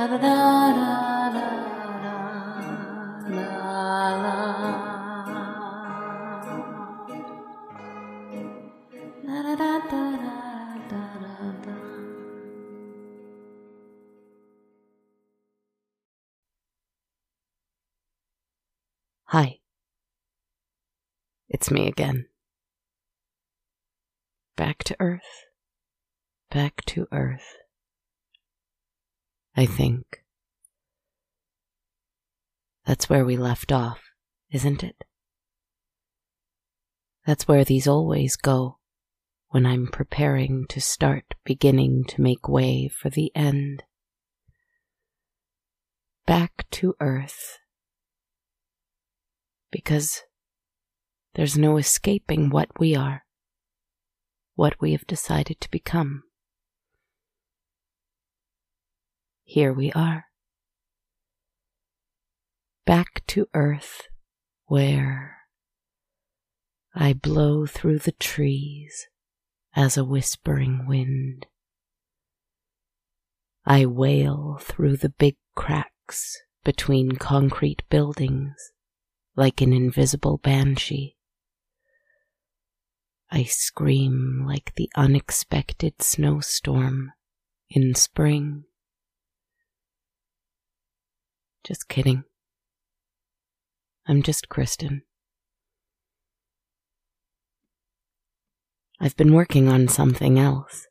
Hi. It's me again. Back to Earth. Back to Earth. I think. That's where we left off, isn't it? That's where these always go when I'm preparing to start beginning to make way for the end. Back to Earth. Because there's no escaping what we are, what we have decided to become. Here we are. Back to Earth, where I blow through the trees as a whispering wind. I wail through the big cracks between concrete buildings like an invisible banshee. I scream like the unexpected snowstorm in spring. Just kidding. I'm just Kristen. I've been working on something else.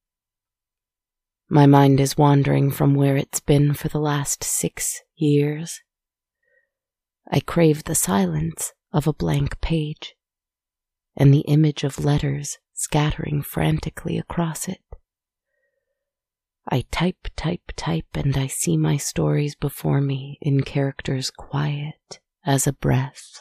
My mind is wandering from where it's been for the last 6 years. I crave the silence of a blank page and the image of letters scattering frantically across it. I type, and I see my stories before me in characters quiet as a breath.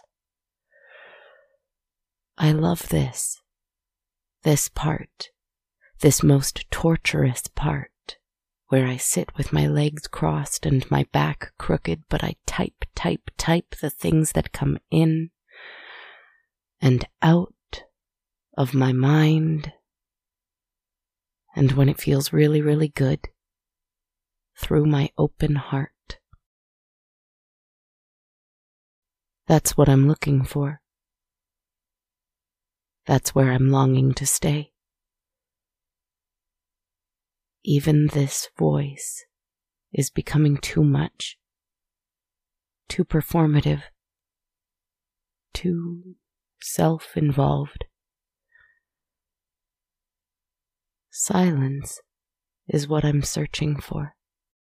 I love this part, this most torturous part, where I sit with my legs crossed and my back crooked, but I type the things that come in and out of my mind, and when it feels really, really good, through my open heart. That's what I'm looking for. That's where I'm longing to stay. Even this voice is becoming too much, too performative, too self-involved. Silence is what I'm searching for.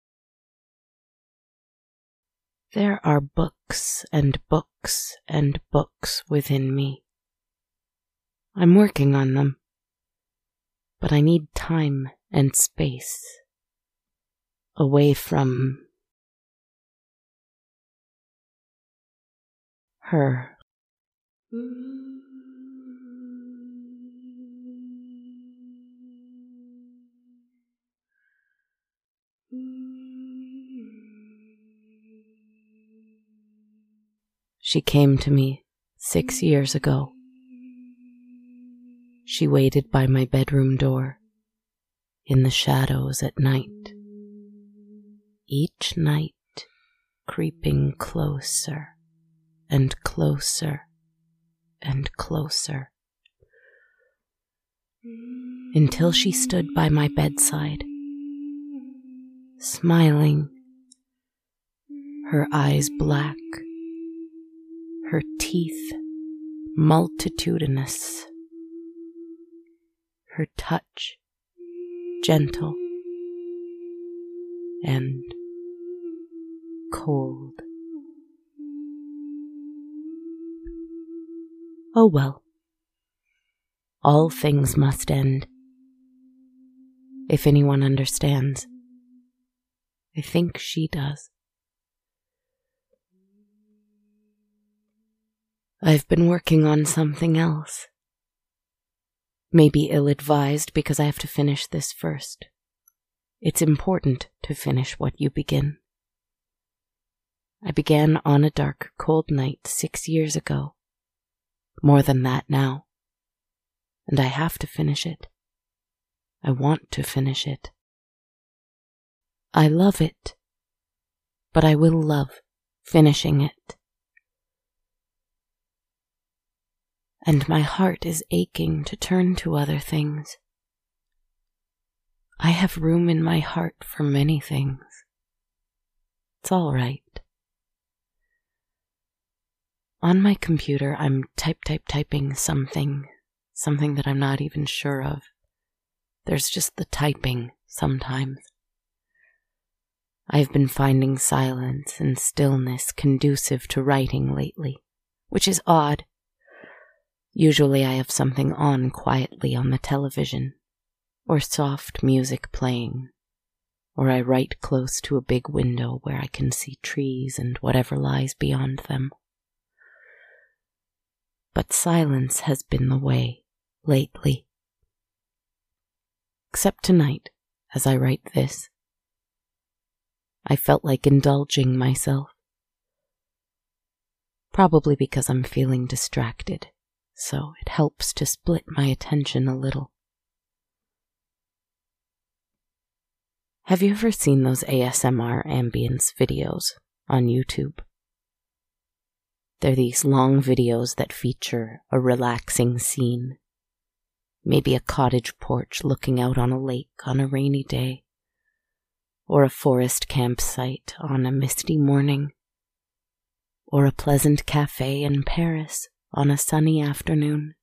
There are books and books and books within me. I'm working on them, but I need time and space away from her. She came to me 6 years ago. She waited by my bedroom door in the shadows at night, each night creeping closer and closer and closer, until she stood by my bedside, smiling, her eyes black, her teeth multitudinous, her touch gentle and cold. Oh well, all things must end. If anyone understands, I think she does. I've been working on something else. Maybe ill-advised because I have to finish this first. It's important to finish what you begin. I began on a dark, cold night 6 years ago. More than that now. And I have to finish it. I want to finish it. I love it but I will love finishing it. And my heart is aching to turn to other things. I have room in my heart for many things. It's all right. On my computer, I'm typing something that I'm not even sure of. There's just the typing sometimes. I've been finding silence and stillness conducive to writing lately, which is odd. Usually I have something on quietly on the television, or soft music playing, or I write close to a big window where I can see trees and whatever lies beyond them. But silence has been the way lately. Except tonight, as I write this. I felt like indulging myself. Probably because I'm feeling distracted, so it helps to split my attention a little. Have you ever seen those ASMR ambience videos on YouTube? They're these long videos that feature a relaxing scene. Maybe a cottage porch looking out on a lake on a rainy day, or a forest campsite on a misty morning, or a pleasant cafe in Paris on a sunny afternoon.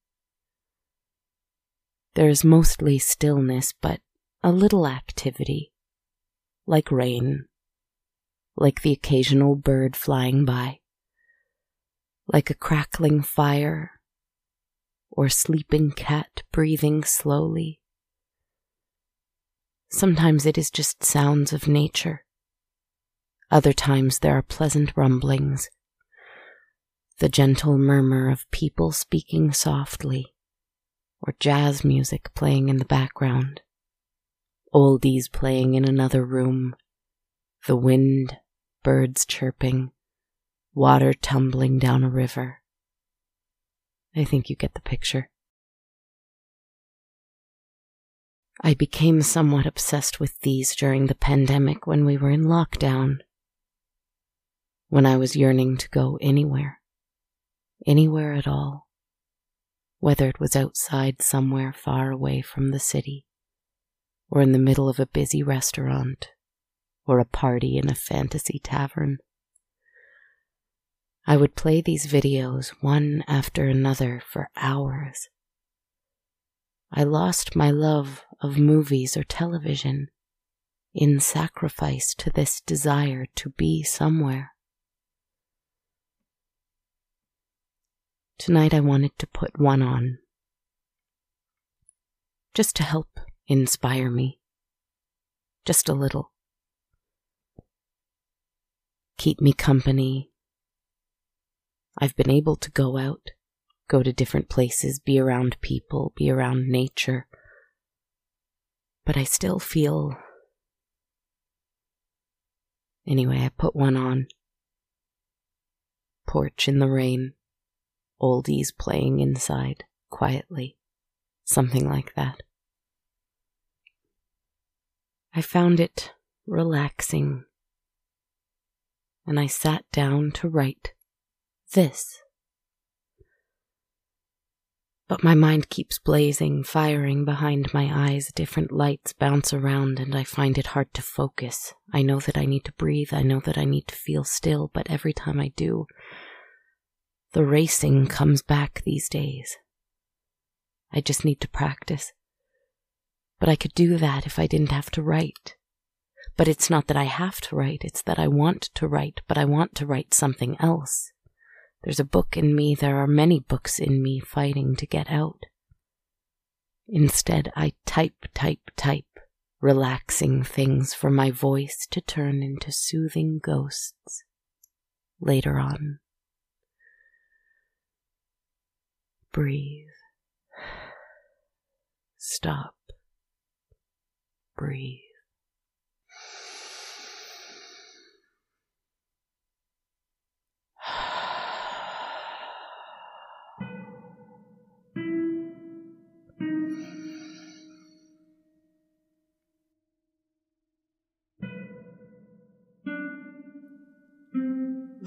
There is mostly stillness, but a little activity, like rain, like the occasional bird flying by, like a crackling fire, or sleeping cat breathing slowly. Sometimes it is just sounds of nature. Other times there are pleasant rumblings, the gentle murmur of people speaking softly, or jazz music playing in the background, oldies playing in another room, the wind, birds chirping, water tumbling down a river. I think you get the picture. I became somewhat obsessed with these during the pandemic when we were in lockdown, when I was yearning to go anywhere at all, whether it was outside somewhere far away from the city, or in the middle of a busy restaurant, or a party in a fantasy tavern. I would play these videos one after another for hours. I lost my love of movies or television in sacrifice to this desire to be somewhere. Tonight I wanted to put one on, just to help inspire me, just a little. Keep me company. I've been able to go out, go to different places, be around people, be around nature, but I still feel... Anyway, I put one on. Porch in the rain, oldies playing inside, quietly, something like that. I found it relaxing, and I sat down to write this. But my mind keeps blazing, firing behind my eyes. Different lights bounce around and I find it hard to focus. I know that I need to breathe. I know that I need to feel still, but every time I do, the racing comes back these days. I just need to practice. But I could do that if I didn't have to write. But it's not that I have to write, it's that I want to write, but I want to write something else. There's a book in me, there are many books in me fighting to get out. Instead, I type, relaxing things for my voice to turn into soothing ghosts later on. Breathe. Stop. Breathe.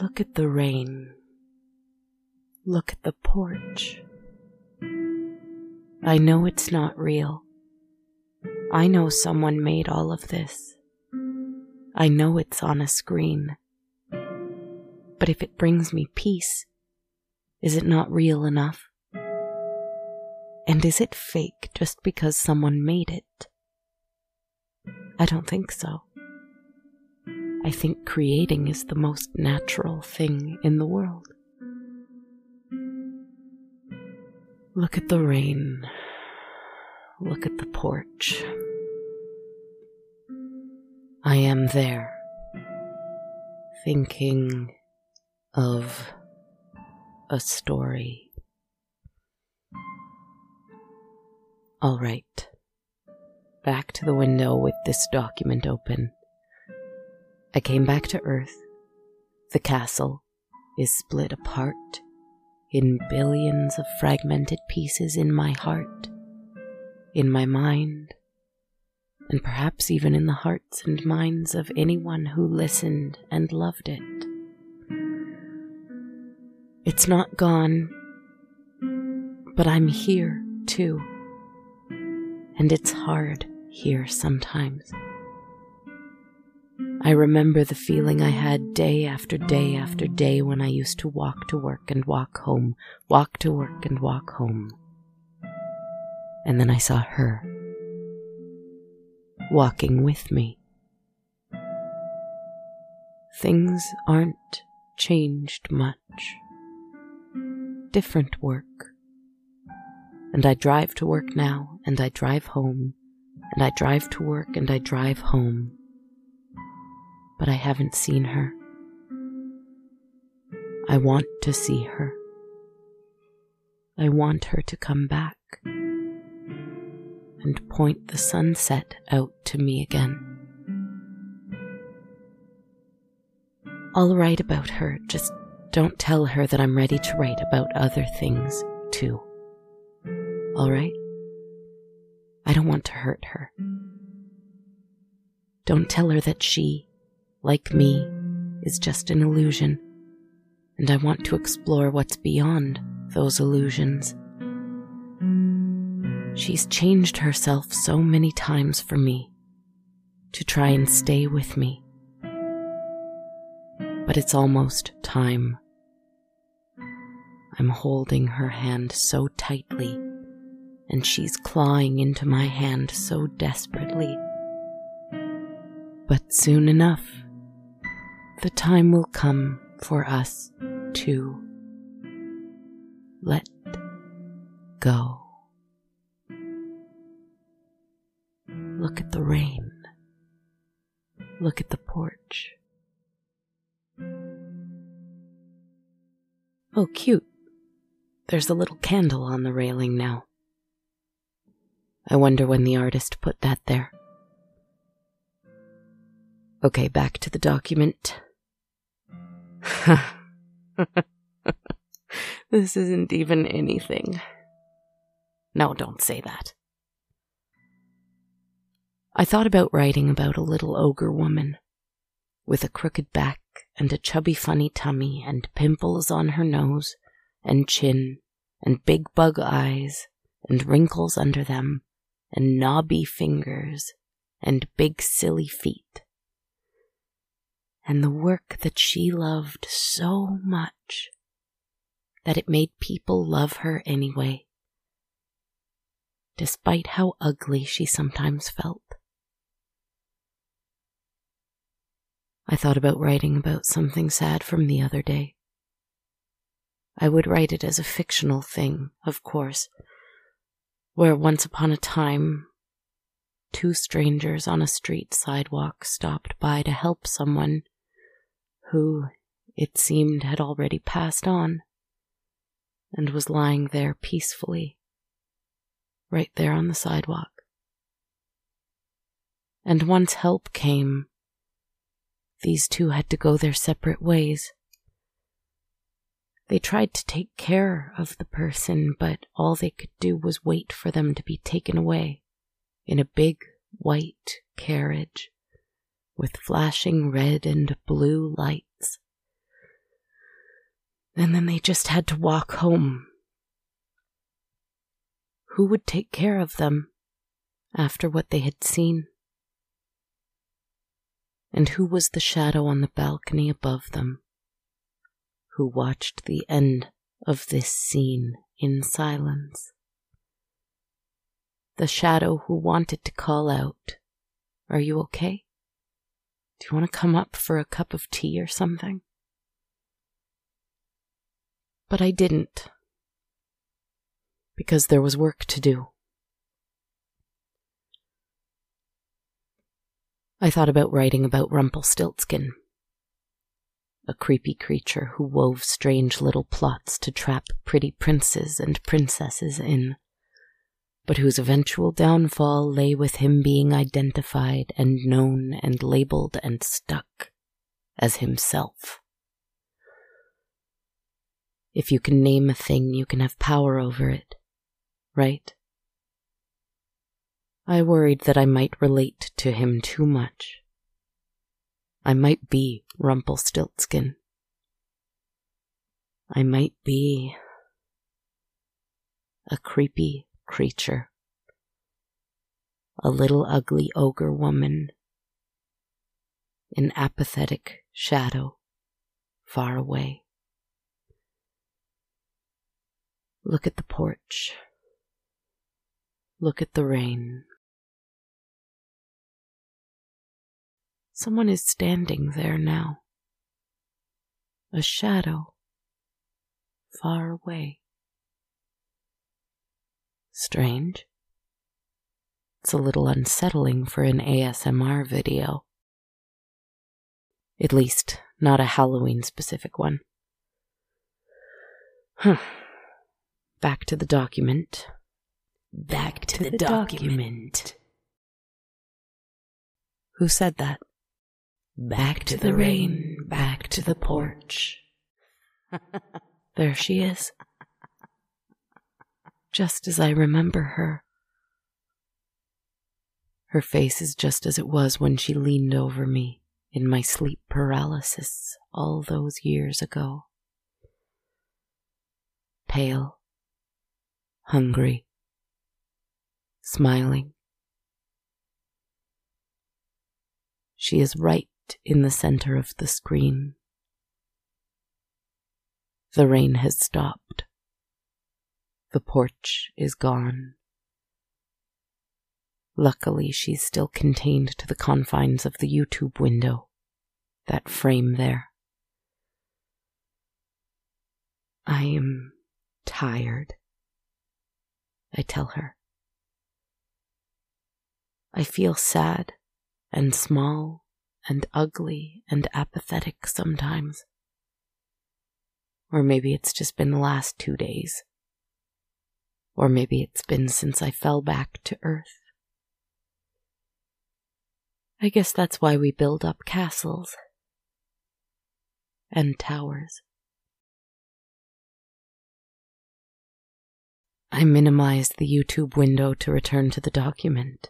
Look at the rain. Look at the porch. I know it's not real. I know someone made all of this. I know it's on a screen. But if it brings me peace, is it not real enough? And is it fake just because someone made it? I don't think so. I think creating is the most natural thing in the world. Look at the rain. Look at the porch. I am there, thinking of a story. All right, back to the window with this document open. I came back to Earth. The castle is split apart in billions of fragmented pieces in my heart, in my mind, and perhaps even in the hearts and minds of anyone who listened and loved it. It's not gone, but I'm here too, and it's hard here sometimes. I remember the feeling I had day after day after day when I used to walk to work and walk home, walk to work and walk home. And then I saw her, walking with me. Things aren't changed much. Different work. And I drive to work now, and I drive home, and I drive to work and I drive home. But I haven't seen her. I want to see her. I want her to come back and point the sunset out to me again. I'll write about her, just don't tell her that I'm ready to write about other things too. All right? I don't want to hurt her. Don't tell her that she, like me, is just an illusion, and I want to explore what's beyond those illusions. She's changed herself so many times for me, to try and stay with me. But it's almost time. I'm holding her hand so tightly, and she's clawing into my hand so desperately. But soon enough, the time will come for us to let go. Look at the rain. Look at the porch. Oh, cute. There's a little candle on the railing now. I wonder when the artist put that there. Okay, back to the document. This isn't even anything. No, don't say that. I thought about writing about a little ogre woman with a crooked back and a chubby funny tummy and pimples on her nose and chin and big bug eyes and wrinkles under them and knobby fingers and big silly feet. And the work that she loved so much that it made people love her anyway, despite how ugly she sometimes felt. I thought about writing about something sad from the other day. I would write it as a fictional thing, of course, where once upon a time, two strangers on a street sidewalk stopped by to help someone who, it seemed, had already passed on and was lying there peacefully, right there on the sidewalk. And once help came, these two had to go their separate ways. They tried to take care of the person, but all they could do was wait for them to be taken away in a big white carriage with flashing red and blue lights. And then they just had to walk home. Who would take care of them after what they had seen? And who was the shadow on the balcony above them, who watched the end of this scene in silence? The shadow who wanted to call out, "Are you okay? Do you want to come up for a cup of tea or something?" But I didn't, because there was work to do. I thought about writing about Rumpelstiltskin, a creepy creature who wove strange little plots to trap pretty princes and princesses in, but whose eventual downfall lay with him being identified and known and labeled and stuck as himself. If you can name a thing, you can have power over it, right? I worried that I might relate to him too much. I might be Rumpelstiltskin. I might be a creepy creature, a little ugly ogre woman, an apathetic shadow far away. Look at the porch. Look at the rain. Someone is standing there now. A shadow, far away. Strange. It's a little unsettling for an ASMR video. At least, not a Halloween-specific one. Back to the document. Back to the document. Who said that? Back to the rain, back to the porch. There she is. Just as I remember her. Her face is just as it was when she leaned over me in my sleep paralysis all those years ago. Pale, hungry, smiling. She is right in the center of the screen. The rain has stopped. The porch is gone. Luckily, she's still contained to the confines of the YouTube window, that frame there. I am tired, I tell her. I feel sad and small and ugly and apathetic sometimes. Or maybe it's just been the last 2 days. Or maybe it's been since I fell back to earth. I guess that's why we build up castles and towers. I minimized the YouTube window to return to the document.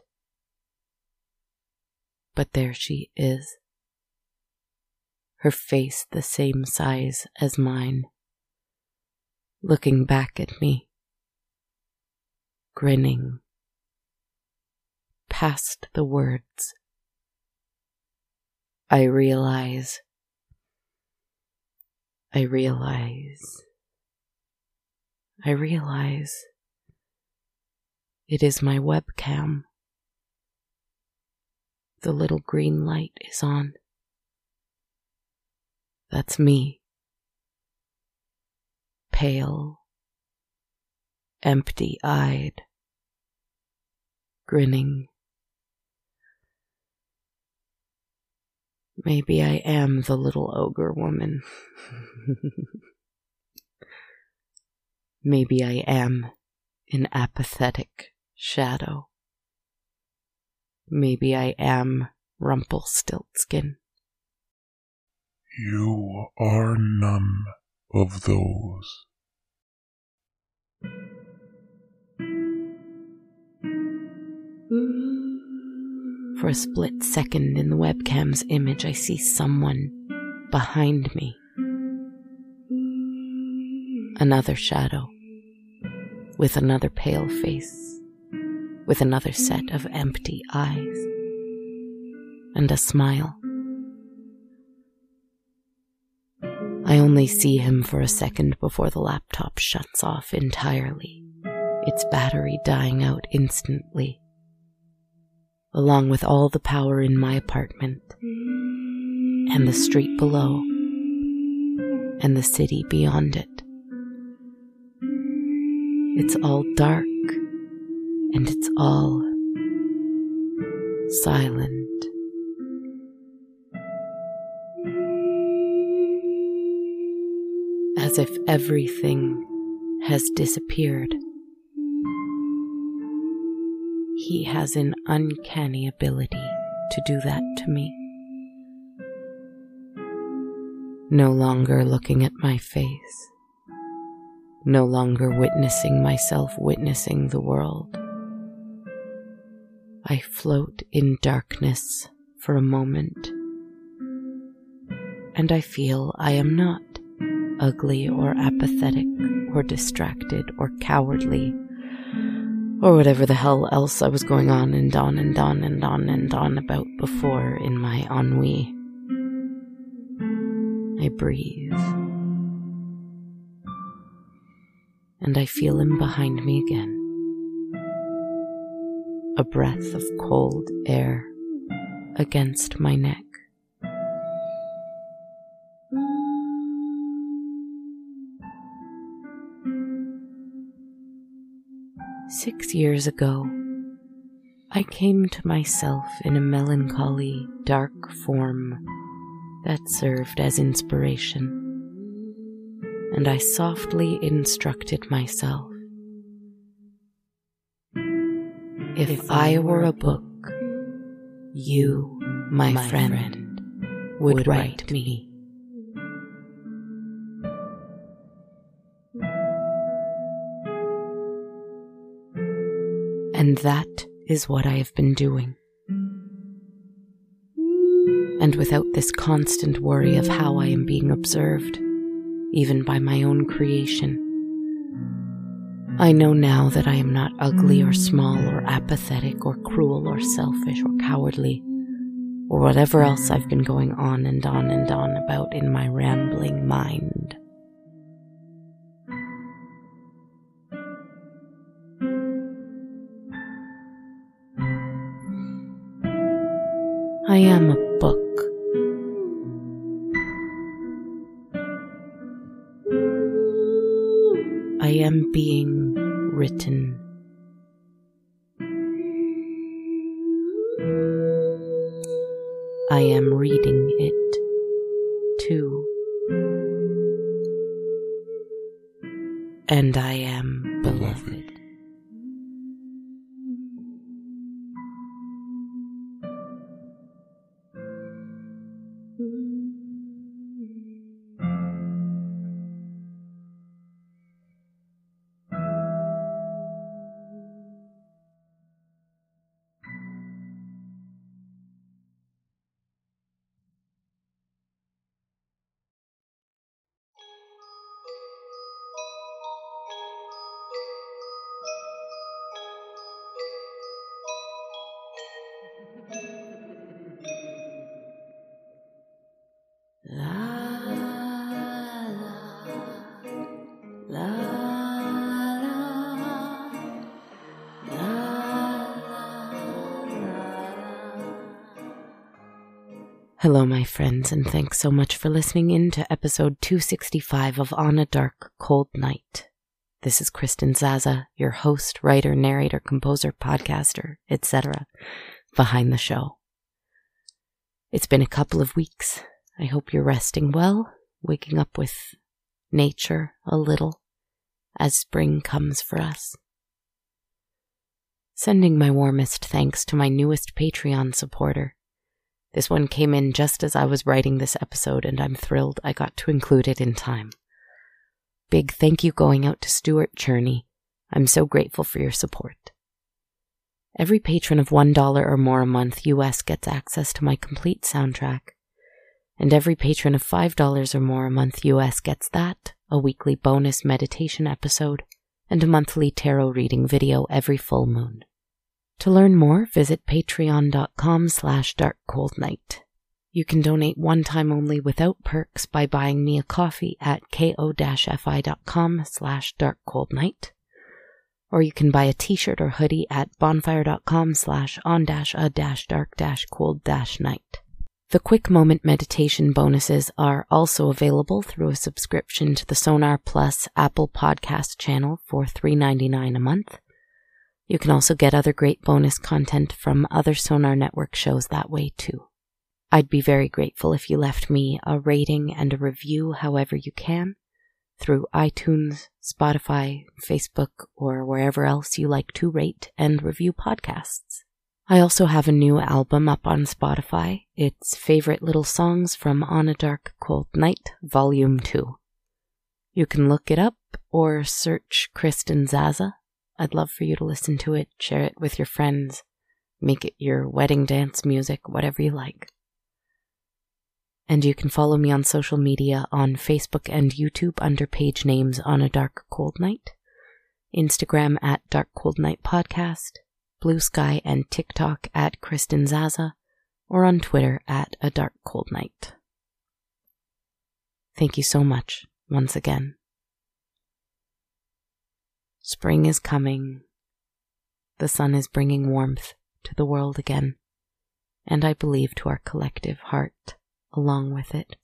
But there she is. Her face the same size as mine, looking back at me, grinning, past the words. I realize it is my webcam. The little green light is on. That's me. Pale, empty-eyed, grinning. Maybe I am the little ogre woman. Maybe I am an apathetic shadow. Maybe I am Rumpelstiltskin. You are none of those. For a split second in the webcam's image, I see someone behind me. Another shadow, with another pale face, with another set of empty eyes, and a smile. I only see him for a second before the laptop shuts off entirely, its battery dying out instantly, along with all the power in my apartment, and the street below, and the city beyond it. It's all dark, and it's all silent. As if everything has disappeared. He has an uncanny ability to do that to me. No longer looking at my face. No longer witnessing myself witnessing the world. I float in darkness for a moment, and I feel I am not ugly or apathetic or distracted or cowardly or whatever the hell else I was going on and on and on and on and on about before in my ennui. I breathe, and I feel him behind me again. A breath of cold air against my neck. "6 years ago, I came to myself in a melancholy, dark form that served as inspiration, and I softly instructed myself. If I were a book, you, my friend, would write me. And that is what I have been doing. And without this constant worry of how I am being observed, even by my own creation, I know now that I am not ugly or small or apathetic or cruel or selfish or cowardly, or whatever else I've been going on and on and on about in my rambling mind. I am a book. I am being written. I am reading it too. And I am beloved. Hello, my friends, and thanks so much for listening in to episode 265 of On a Dark, Cold Night. This is Kristen Zaza, your host, writer, narrator, composer, podcaster, etc., behind the show. It's been a couple of weeks. I hope you're resting well, waking up with nature a little as spring comes for us. Sending my warmest thanks to my newest Patreon supporter. This one came in just as I was writing this episode, and I'm thrilled I got to include it in time. Big thank you going out to Stuart Cherney. I'm so grateful for your support. Every patron of $1 or more a month US gets access to my complete soundtrack, And every patron of $5 or more a month US gets that, a weekly bonus meditation episode, and a monthly tarot reading video every full moon. To learn more, visit patreon.com/darkcoldnight. You can donate one time only without perks by buying me a coffee at ko-fi.com/darkcoldnight. Or you can buy a t-shirt or hoodie at bonfire.com/on-a-dark-cold-night. The Quick Moment Meditation bonuses are also available through a subscription to the Sonar Plus Apple Podcast channel for $3.99 a month. You can also get other great bonus content from other Sonar Network shows that way too. I'd be very grateful if you left me a rating and a review however you can, through iTunes, Spotify, Facebook, or wherever else you like to rate and review podcasts. I also have a new album up on Spotify. It's Favorite Little Songs from On a Dark Cold Night, Volume 2. You can look it up or search Kristen Zaza. I'd love for you to listen to it, share it with your friends, make it your wedding dance music, whatever you like. And you can follow me on social media on Facebook and YouTube under page names On a Dark Cold Night, Instagram at Dark Cold Night Podcast, Blue Sky and TikTok at Kristen Zaza, or on Twitter at A Dark Cold Night. Thank you so much, once again. Spring is coming. The sun is bringing warmth to the world again, and I believe to our collective heart along with it.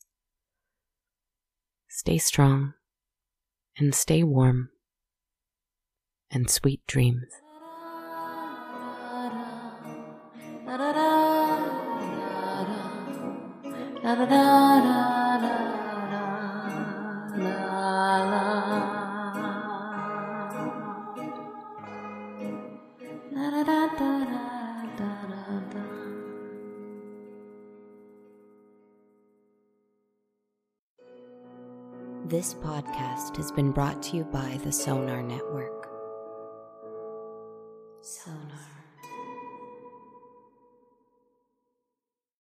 Stay strong, and stay warm, and sweet dreams. This podcast has been brought to you by the Sonar Network. Sonar.